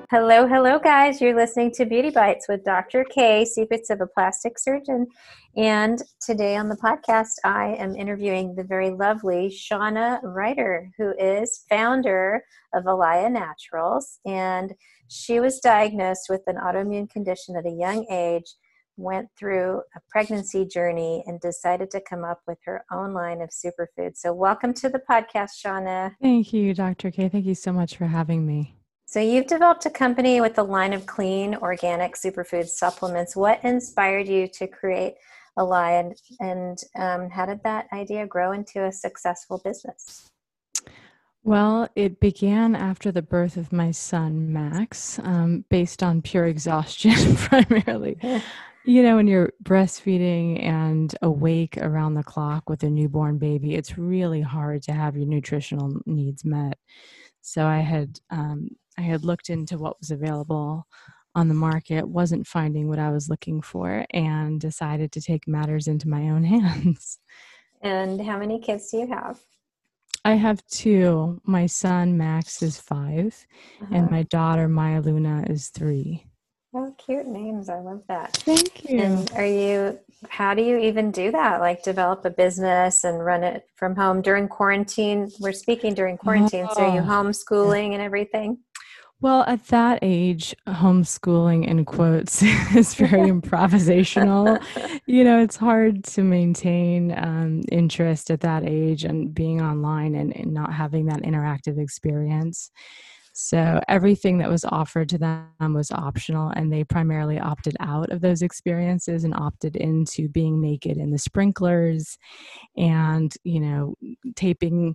Hello, hello, guys. You're listening to Beauty Bites with Dr. K, Secrets of a Plastic Surgeon. And today on the podcast, I am interviewing the very lovely Shauna Ryder, who is founder of Alaya Naturals. And she was diagnosed with an autoimmune condition at a young age, went through a pregnancy journey, and decided to come up with her own line of superfoods. So welcome to the podcast, Shauna. Thank you, Dr. K. Thank you so much for having me. So you've developed a company with a line of clean, organic superfood supplements. What inspired you to create a line, and how did that idea grow into a successful business? Well, it began after the birth of my son, Max, based on pure exhaustion primarily. You know, when you're breastfeeding and awake around the clock with a newborn baby, it's really hard to have your nutritional needs met. So I had looked into what was available on the market, wasn't finding what I was looking for, and decided to take matters into my own hands. And how many kids do you have? I have two. My son, Max, is 5, and Uh-huh. my daughter, Maya Luna, is 3. Oh, cute names. I love that. Thank you. And how do you even do that? Like develop a business and run it from home during quarantine? We're speaking during quarantine. So are you Oh, yeah. homeschooling and everything? Well, at that age, homeschooling in quotes is very improvisational. You know, it's hard to maintain interest at that age and being online and not having that interactive experience. So everything that was offered to them was optional, and they primarily opted out of those experiences and opted into being naked in the sprinklers and, taping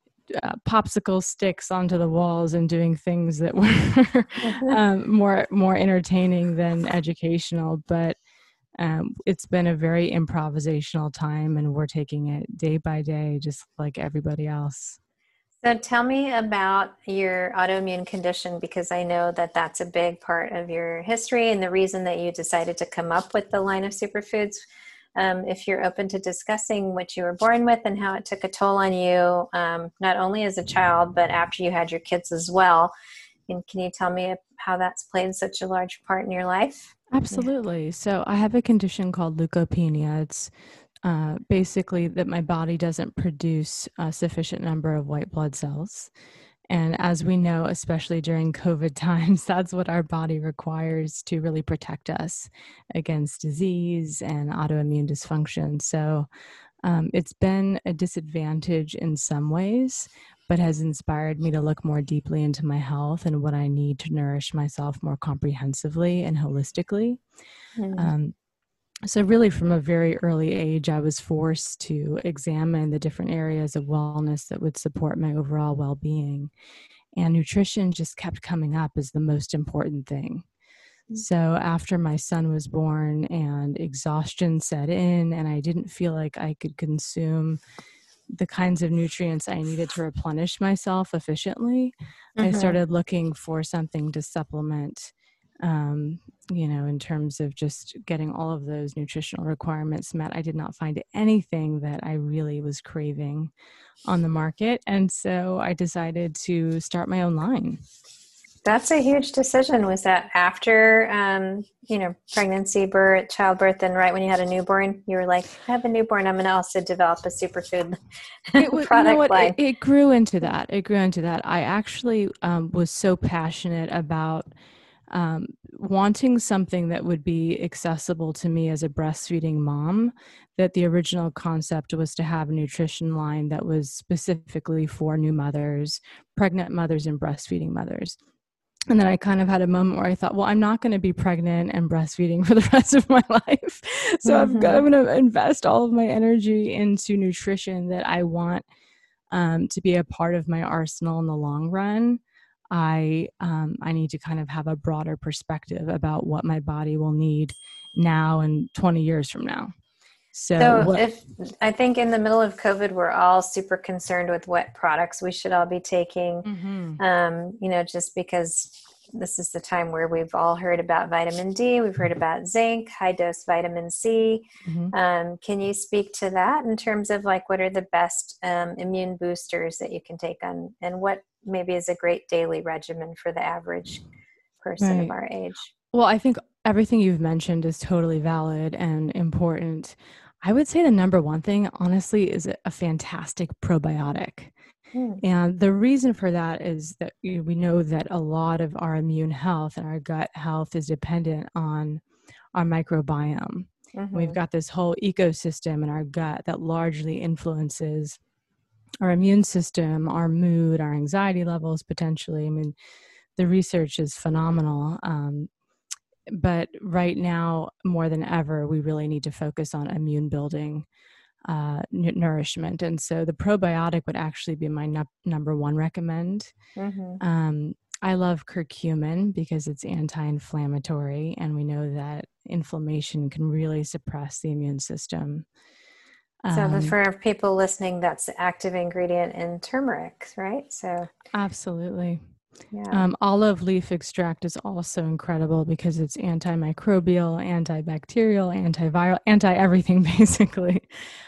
popsicle sticks onto the walls and doing things that were more entertaining than educational. But it's been a very improvisational time, and we're taking it day by day, just like everybody else. So tell me about your autoimmune condition, because I know that that's a big part of your history and the reason that you decided to come up with the line of superfoods. If you're open to discussing what you were born with and how it took a toll on you, not only as a child, but after you had your kids as well. And can you tell me how that's played such a large part in your life? Yeah. Absolutely. So I have a condition called leukopenia. It's basically that my body doesn't produce a sufficient number of white blood cells. And as we know, especially during COVID times, that's what our body requires to really protect us against disease and autoimmune dysfunction. So it's been a disadvantage in some ways, but has inspired me to look more deeply into my health and what I need to nourish myself more comprehensively and holistically. Mm. Um, so really from a very early age, I was forced to examine the different areas of wellness that would support my overall well-being. And nutrition just kept coming up as the most important thing. So after my son was born and exhaustion set in, and I didn't feel like I could consume the kinds of nutrients I needed to replenish myself efficiently, I Mm-hmm. started looking for something to supplement, in terms of just getting all of those nutritional requirements met. I did not find anything that I really was craving on the market. And so I decided to start my own line. That's a huge decision. Was that after, pregnancy, birth, childbirth, and right when you had a newborn? You were like, I have a newborn. I'm going to also develop a superfood It was, you know product what, it, line. it grew into that. It grew into that. I actually was so passionate about wanting something that would be accessible to me as a breastfeeding mom, that the original concept was to have a nutrition line that was specifically for new mothers, pregnant mothers, and breastfeeding mothers. And then I kind of had a moment where I thought, well, I'm not going to be pregnant and breastfeeding for the rest of my life. So Mm-hmm. I'm going to invest all of my energy into nutrition that I want to be a part of my arsenal in the long run. I need to kind of have a broader perspective about what my body will need now and 20 years from now. So So, what? if I think in the middle of COVID, we're all super concerned with what products we should all be taking, Mhm. just because this is the time where we've all heard about vitamin D, we've heard about zinc, high dose vitamin C. Mhm. Can you speak to that in terms of like what are the best immune boosters that you can take on, and what maybe is a great daily regimen for the average person of Right. our age. Well, I think everything you've mentioned is totally valid and important. I would say the number one thing, honestly, is a fantastic probiotic. Hmm. And the reason for that is that we know that a lot of our immune health and our gut health is dependent on our microbiome. We've Mm-hmm. got this whole ecosystem in our gut that largely influences our immune system, our mood, our anxiety levels, potentially. I mean, the research is phenomenal. But right now, more than ever, we really need to focus on immune building nourishment. And so the probiotic would actually be my number one recommend. Mm-hmm. Um, I love curcumin because it's anti-inflammatory, and we know that inflammation can really suppress the immune system. So Um, for people listening, that's the active ingredient in turmeric, right? So Absolutely. yeah. Olive leaf extract is also incredible because it's antimicrobial, antibacterial, antiviral, anti everything, basically.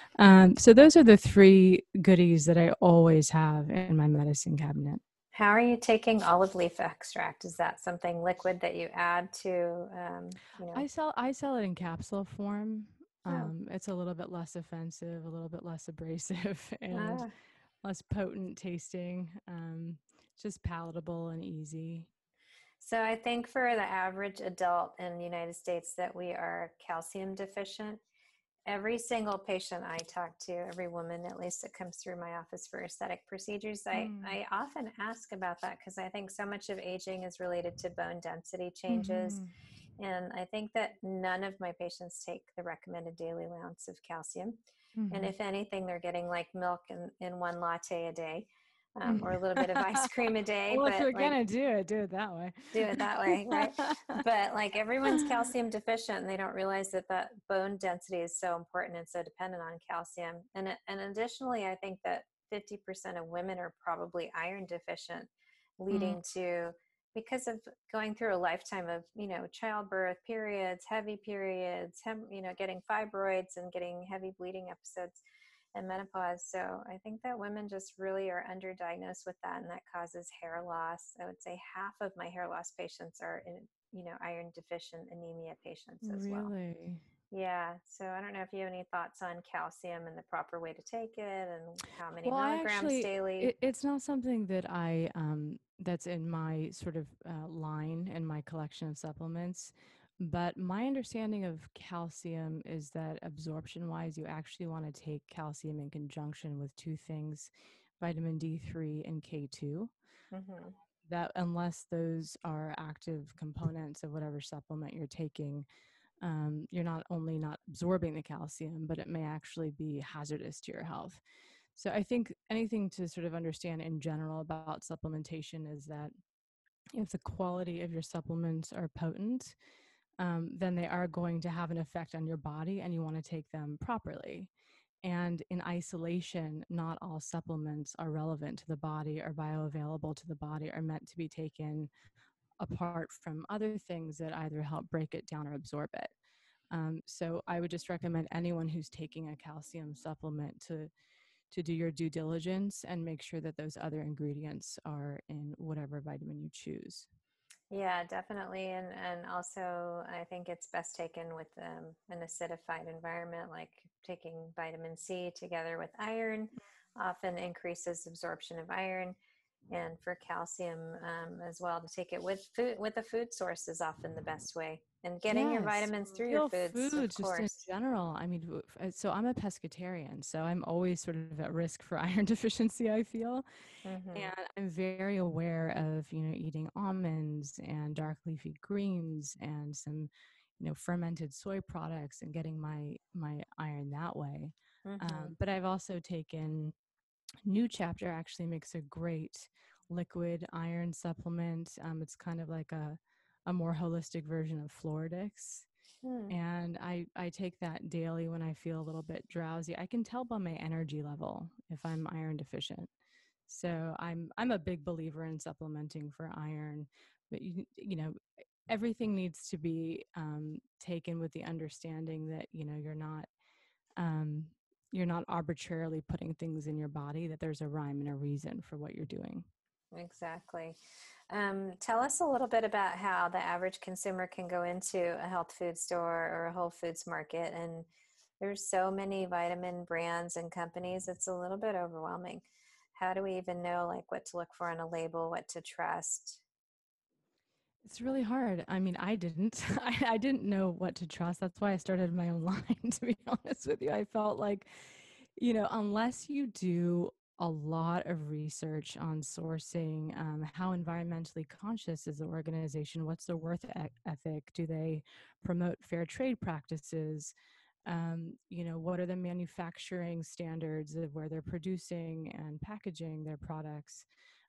So those are the three goodies that I always have in my medicine cabinet. How are you taking olive leaf extract? Is that something liquid that you add to, I sell it in capsule form. oh, It's a little bit less offensive, a little bit less abrasive, and ah. less potent tasting. Just palatable and easy. So I think for the average adult in the United States that we are calcium deficient. Every single patient I talk to, every woman at least that comes through my office for aesthetic procedures, Mm. I often ask about that because I think so much of aging is related to bone density changes. Mm-hmm. And I think that none of my patients take the recommended daily ounce of calcium. And Mm-hmm. if anything, they're getting like milk in one latte a day, or a little bit of ice cream a day. Well, if But you're like, gonna do it that way. do it that way, right? But like everyone's calcium deficient and they don't realize that that bone density is so important and so dependent on calcium. And additionally, I think that 50% of women are probably iron deficient, Mm, leading to, because of going through a lifetime of, childbirth, periods, heavy periods, getting fibroids and getting heavy bleeding episodes and menopause. So I think that women just really are underdiagnosed with that, and that causes hair loss. I would say half of my hair loss patients are iron deficient anemia patients as well. really? Yeah. So I don't know if you have any thoughts on calcium and the proper way to take it and how many Well, I milligrams actually, daily. it's not something that that's in my sort of line in my collection of supplements. But my understanding of calcium is that absorption wise, you actually want to take calcium in conjunction with two things, vitamin D3 and K2. Mm-hmm. That unless those are active components of whatever supplement you're taking, you're not only not absorbing the calcium, but it may actually be hazardous to your health. So I think anything to sort of understand in general about supplementation is that if the quality of your supplements are potent, then they are going to have an effect on your body and you want to take them properly. And in isolation, not all supplements are relevant to the body or bioavailable to the body, are meant to be taken apart from other things that either help break it down or absorb it. So I would just recommend anyone who's taking a calcium supplement to do your due diligence and make sure that those other ingredients are in whatever vitamin you choose. Yeah, definitely. And also, I think it's best taken with an acidified environment, like taking vitamin C together with iron often increases absorption of iron. And for calcium as well, to take it with food, with a food source is often the best way. And getting your Yes, vitamins through your real foods, of foods just in course. general. I mean, so I'm a pescatarian, so I'm always sort of at risk for iron deficiency, I feel. Hmm. And I'm very aware of, eating almonds and dark leafy greens and some, fermented soy products and getting my iron that way. Hmm. But I've also taken New Chapter actually makes a great liquid iron supplement. It's kind of like a more holistic version of Floridix. Hmm. And I take that daily when I feel a little bit drowsy. I can tell by my energy level if I'm iron deficient. So I'm a big believer in supplementing for iron, but everything needs to be taken with the understanding that um, you're not arbitrarily putting things in your body. That there's a rhyme and a reason for what you're doing. Exactly. Tell us a little bit about how the average consumer can go into a health food store or a Whole Foods market, and there's so many vitamin brands and companies, it's a little bit overwhelming. How do we even know like what to look for on a label, what to trust? It's really hard. I mean, I didn't. I didn't know what to trust. That's why I started my own line, to be honest with you. I felt like, unless you do a lot of research on sourcing, how environmentally conscious is the organization? What's their ethic? Do they promote fair trade practices? What are the manufacturing standards of where they're producing and packaging their products?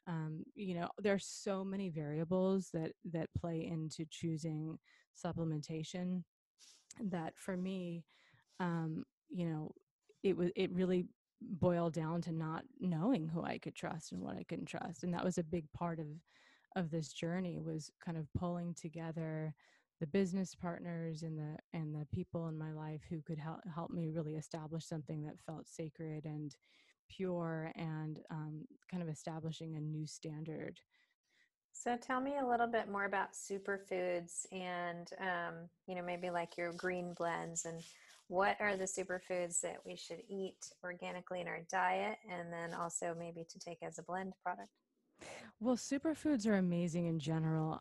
There's so many variables that play into choosing supplementation that for me, um, you know, it really boiled down to not knowing who I could trust and what I couldn't trust. And that was a big part of this journey, was kind of pulling together the business partners and the people in my life who could help me really establish something that felt sacred and pure, and kind of establishing a new standard. So tell me a little bit more about superfoods and, maybe like your green blends, and what are the superfoods that we should eat organically in our diet, and then also maybe to take as a blend product. Well, superfoods are amazing in general.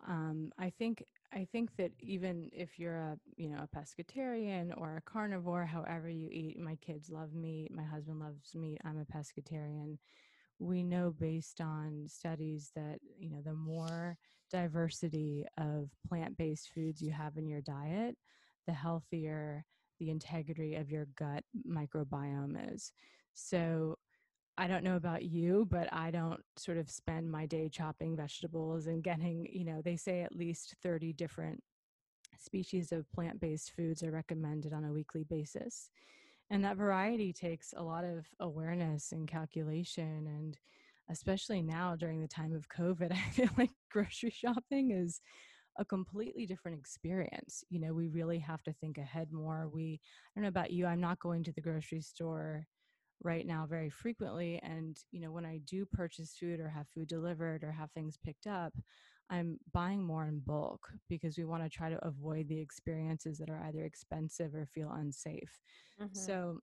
I think that even if you're a pescatarian or a carnivore, however you eat, my kids love meat, my husband loves meat, I'm a pescatarian. We know based on studies that, the more diversity of plant-based foods you have in your diet, the healthier the integrity of your gut microbiome is. So I don't know about you, but I don't sort of spend my day chopping vegetables and getting, they say at least 30 different species of plant-based foods are recommended on a weekly basis. And that variety takes a lot of awareness and calculation. And especially now during the time of COVID, I feel like grocery shopping is a completely different experience. We really have to think ahead more. I don't know about you, I'm not going to the grocery store right now very frequently. And, when I do purchase food or have food delivered or have things picked up, I'm buying more in bulk because we want to try to avoid the experiences that are either expensive or feel unsafe. Mm-hmm. So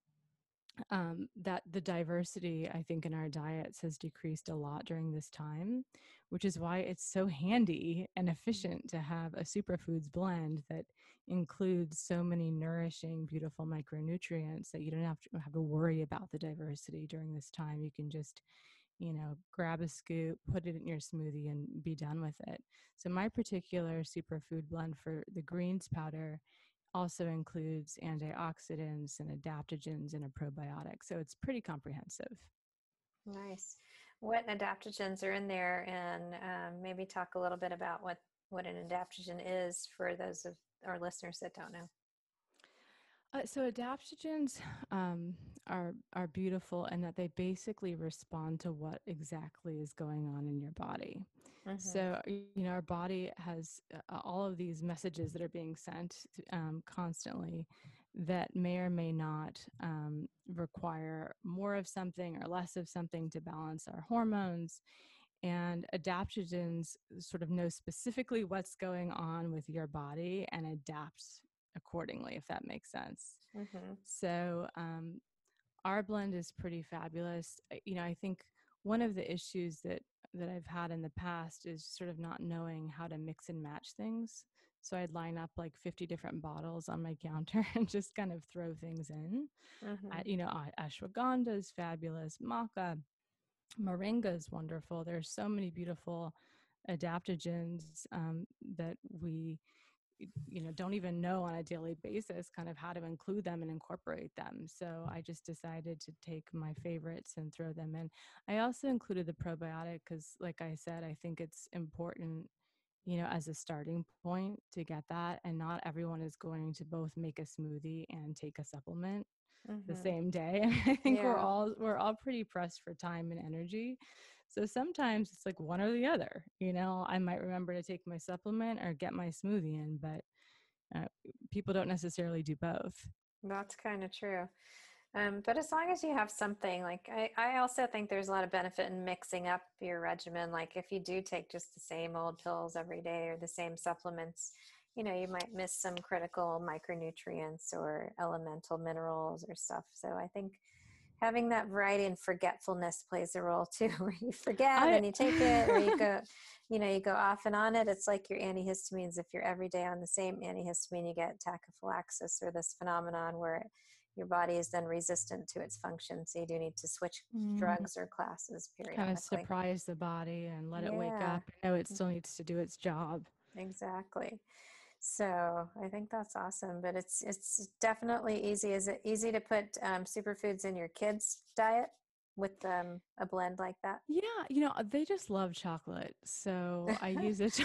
that the diversity, I think, in our diets has decreased a lot during this time, which is why it's so handy and efficient to have a superfoods blend that includes so many nourishing, beautiful micronutrients that you don't have to worry about the diversity during this time. You can just, grab a scoop, put it in your smoothie, and be done with it. So my particular superfood blend for the greens powder also includes antioxidants and adaptogens and a probiotic. So it's pretty comprehensive. Nice. What adaptogens are in there, and maybe talk a little bit about what an adaptogen is for those of our listeners that don't know. So adaptogens are beautiful in that they basically respond to what exactly is going on in your body. Mm-hmm. So our body has all of these messages that are being sent constantly that may or may not require more of something or less of something to balance our hormones. And adaptogens sort of know specifically what's going on with your body and adapt accordingly, if that makes sense. Mm-hmm. So our blend is pretty fabulous. I think one of the issues that I've had in the past is sort of not knowing how to mix and match things. So I'd line up like 50 different bottles on my counter and just kind of throw things in. Mm-hmm. Ashwagandha is fabulous. Maca, moringa is wonderful. There's so many beautiful adaptogens that we don't even know on a daily basis kind of how to include them and incorporate them. So I just decided to take my favorites and throw them in. I also included the probiotic because, like I said, I think it's important, as a starting point to get that. And not everyone is going to both make a smoothie and take a supplement the Mm-hmm. same day. And I think we're Yeah. all pretty pressed for time and energy. So sometimes it's like one or the other. I might remember to take my supplement or get my smoothie in, but people don't necessarily do both. That's kind of true. But as long as you have something, like I also think there's a lot of benefit in mixing up your regimen. Like if you do take just the same old pills every day or the same supplements, you might miss some critical micronutrients or elemental minerals or stuff. So I think having that variety and forgetfulness plays a role too, where you forget and I then you take it, or you go off and on it. It's like your antihistamines. If you're every day on the same antihistamine, you get tachyphylaxis, or this phenomenon where your body is then resistant to its function. So you do need to switch drugs or classes kind of periodically. surprise the body and let it wake Yeah, up and know it still needs to do its job. exactly. So I think that's awesome, but it's definitely easy. Is it easy to put superfoods in your kids' diet with a blend like that? Yeah, they just love chocolate. So I use it.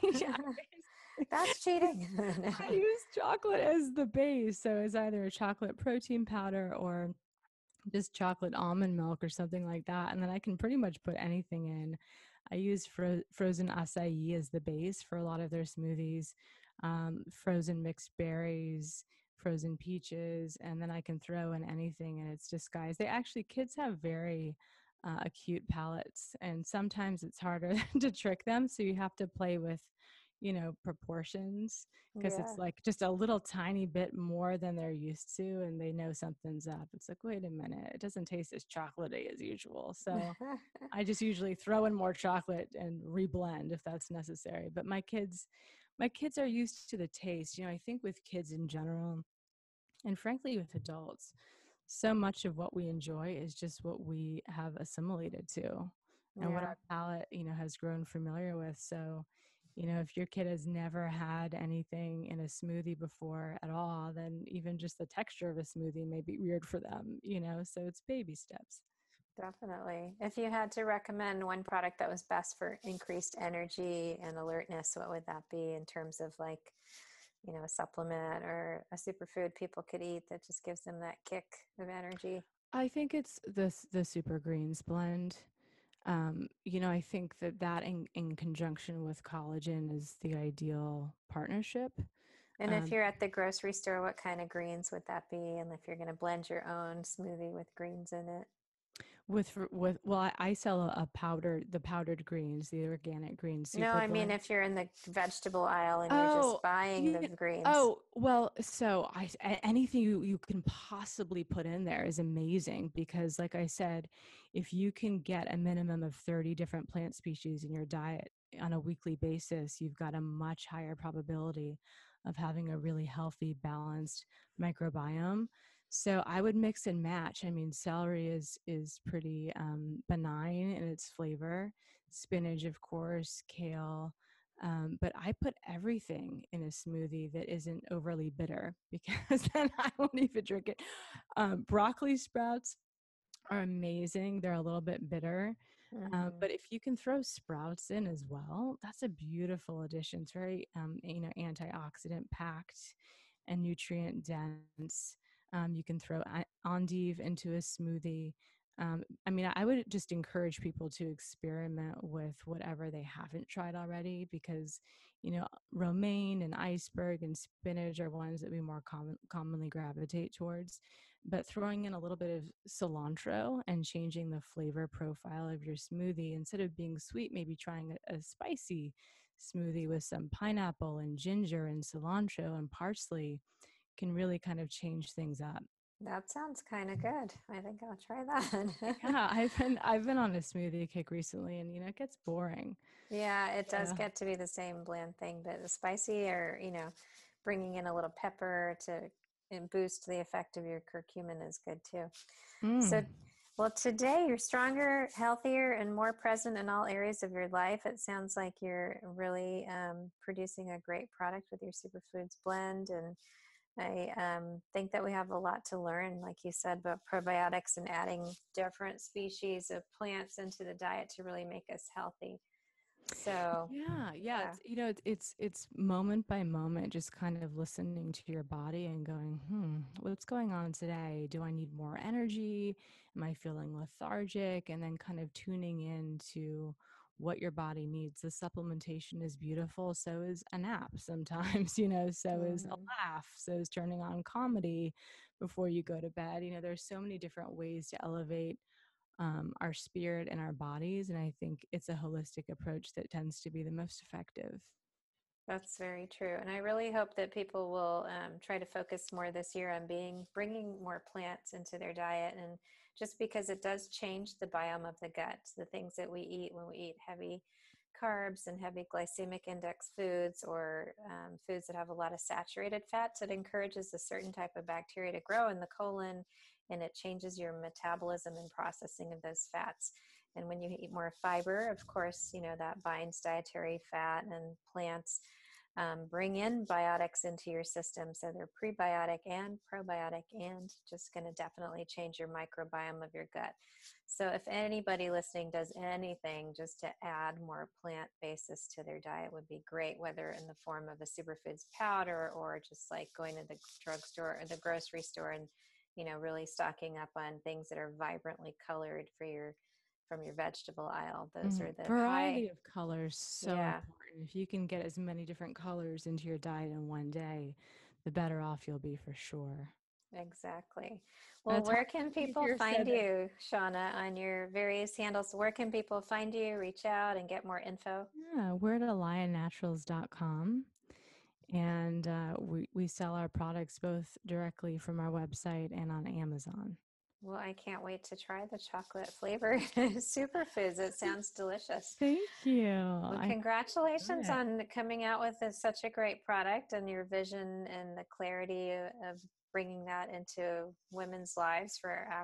That's cheating. I No. use chocolate as the base. So it's either a chocolate protein powder or just chocolate almond milk or something like that. And then I can pretty much put anything in. I use frozen acai as the base for a lot of their smoothies, frozen mixed berries, frozen peaches, and then I can throw in anything and it's disguised. Kids have very acute palates, and sometimes it's harder to trick them. So you have to play with, proportions, because it's Yeah. like just a little tiny bit more than they're used to, and they know something's up. It's like, wait a minute, it doesn't taste as chocolatey as usual. So I just usually throw in more chocolate and reblend if that's necessary. But my kids are used to the taste. I think with kids in general, and frankly with adults, so much of what we enjoy is just what we have assimilated to and what Yeah, our palate, has grown familiar with. So, if your kid has never had anything in a smoothie before at all, then even just the texture of a smoothie may be weird for them, so it's baby steps. definitely. If you had to recommend one product that was best for increased energy and alertness, what would that be in terms of like, a supplement or a superfood people could eat that just gives them that kick of energy? I think it's the Super Greens blend. I think that in conjunction with collagen is the ideal partnership. And if Um, you're at the grocery store, what kind of greens would that be? And if you're going to blend your own smoothie with greens in it? with well, I sell the powdered greens, the organic green No, super I mean blend. if you're in the vegetable aisle and you're just Oh, buying the yeah. greens. Oh, well, so anything you can possibly put in there is amazing because, like I said, if you can get a minimum of 30 different plant species in your diet on a weekly basis, you've got a much higher probability of having a really healthy, balanced microbiome. So I would mix and match. I mean, celery is pretty benign in its flavor. Spinach, of course, kale, but I put everything in a smoothie that isn't overly bitter because then I won't even drink it. Broccoli sprouts are amazing. They're a little bit bitter. Hmm. But if you can throw sprouts in as well, that's a beautiful addition. It's very, antioxidant packed and nutrient dense. You can throw endive into a smoothie. I mean, I would just encourage people to experiment with whatever they haven't tried already because, romaine and iceberg and spinach are ones that we more commonly gravitate towards. But throwing in a little bit of cilantro and changing the flavor profile of your smoothie, instead of being sweet, maybe trying a spicy smoothie with some pineapple and ginger and cilantro and parsley can really kind of change things up. That sounds kind of good. I think I'll try that. Yeah, I've been on a smoothie kick recently, and it gets boring. Yeah, it does So, get to be the same bland thing, but the spicy or, bringing in a little pepper to and boost the effect of your curcumin is good too. So, mm. well, today you're stronger, healthier, and more present in all areas of your life. It sounds like you're really producing a great product with your superfoods blend. And I think that we have a lot to learn, like you said, about probiotics and adding different species of plants into the diet to really make us healthy. So, Yeah. yeah. It's moment by moment, just kind of listening to your body and going, what's going on today? Do I need more energy? Am I feeling lethargic? And then kind of tuning in to what your body needs. The supplementation is beautiful. So is a nap sometimes, so is a Hmm. laugh. So is turning on comedy. before you go to bed. There's so many different ways to elevate our spirit and our bodies. And I think it's a holistic approach that tends to be the most effective. That's very true. And I really hope that people will try to focus more this year on bringing more plants into their diet. And just because it does change the biome of the gut, the things that we eat when we eat heavy carbs and heavy glycemic index foods, or foods that have a lot of saturated fats, it encourages a certain type of bacteria to grow in the colon, and it changes your metabolism and processing of those fats. And when you eat more fiber, of course, that binds dietary fat, and plants bring in biotics into your system. So they're prebiotic and probiotic, and just going to definitely change your microbiome of your gut. So if anybody listening does anything just to add more plant basis to their diet, would be great, whether in the form of a superfoods powder or just like going to the drugstore or the grocery store and, really stocking up on things that are vibrantly colored from your vegetable aisle. Those are the variety of colors, so Yeah. important. If you can get as many different colors into your diet in one day, the better off you'll be for sure. Exactly. Well, It's where hard can for me to people hear find said. you, Shauna, on your various handles? Where can people find you, reach out, and get more info? Yeah, we're at allianaturals.com, and we sell our products both directly from our website and on Amazon. Well, I can't wait to try the chocolate flavored superfoods. It sounds delicious. Thank you. Well, I congratulations it. on coming out with such a great product, and your vision and the clarity of bringing that into women's lives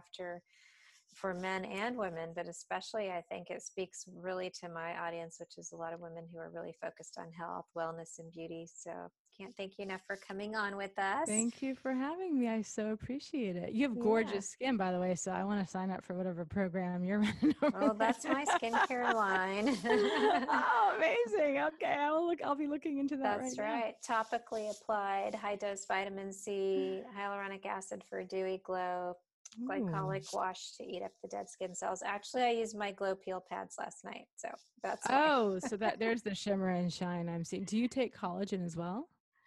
for men and women, but especially I think it speaks really to my audience, which is a lot of women who are really focused on health, wellness, and beauty. So can't thank you enough for coming on with us. Thank you for having me. I so appreciate it. You have Yeah. gorgeous skin, by the way, so I want to sign up for whatever program you're running over Well, there. that's my skincare line. Oh, amazing. Okay, I'll be looking into that That's right now. right. Topically applied, high dose vitamin C, hyaluronic acid for a dewy glow, glycolic wash to eat up the dead skin cells. Actually, I used my glow peel pads last night, so that's why. Oh, so there's the shimmer and shine I'm seeing. Do you take collagen as well?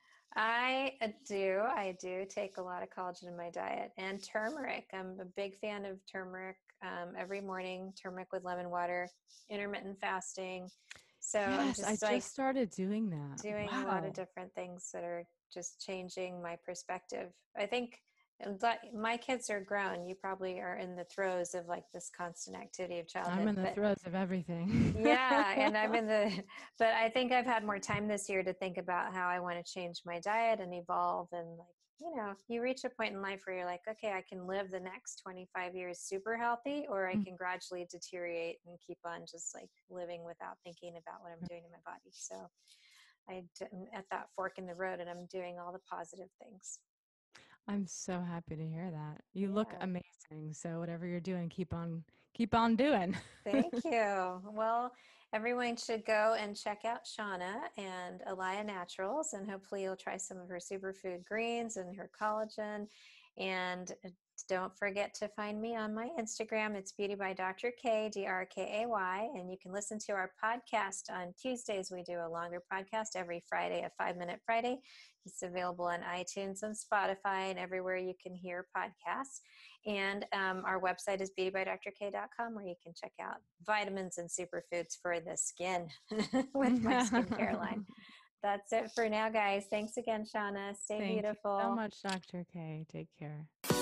I do. I do take a lot of collagen in my diet, and turmeric. I'm a big fan of turmeric. Every morning, turmeric with lemon water, intermittent fasting. So I'm Yes, I just like just started doing that. doing a lot of Wow. different things that are just changing my perspective. I think my kids are grown. You probably are in the throes of like this constant activity of I'm childhood, in the but throes of everything. yeah, and but I think I've had more time this year to think about how I want to change my diet and evolve. And like, you reach a point in life where you're like, okay, I can live the next 25 years super healthy, or I can gradually deteriorate and keep on just like living without thinking about what I'm doing to my body. So I'm at that fork in the road, and I'm doing all the positive things. I'm so happy to hear that. You look Yeah. amazing. So whatever you're doing, keep on doing. Thank you. Well, everyone should go and check out Shauna and Elia Naturals, and hopefully you'll try some of her superfood greens and her collagen. And don't forget to find me on my Instagram. It's Beauty by Dr. K, DRKAY. And you can listen to our podcast on Tuesdays. We do a longer podcast every Friday, a 5-minute Friday. It's available on iTunes and Spotify and everywhere you can hear podcasts. And our website is beautybydrk.com, where you can check out vitamins and superfoods for the skin with my skincare line. That's it for now, guys. Thanks again, Shauna. Stay Thank you beautiful. so much, Dr. K. Take care.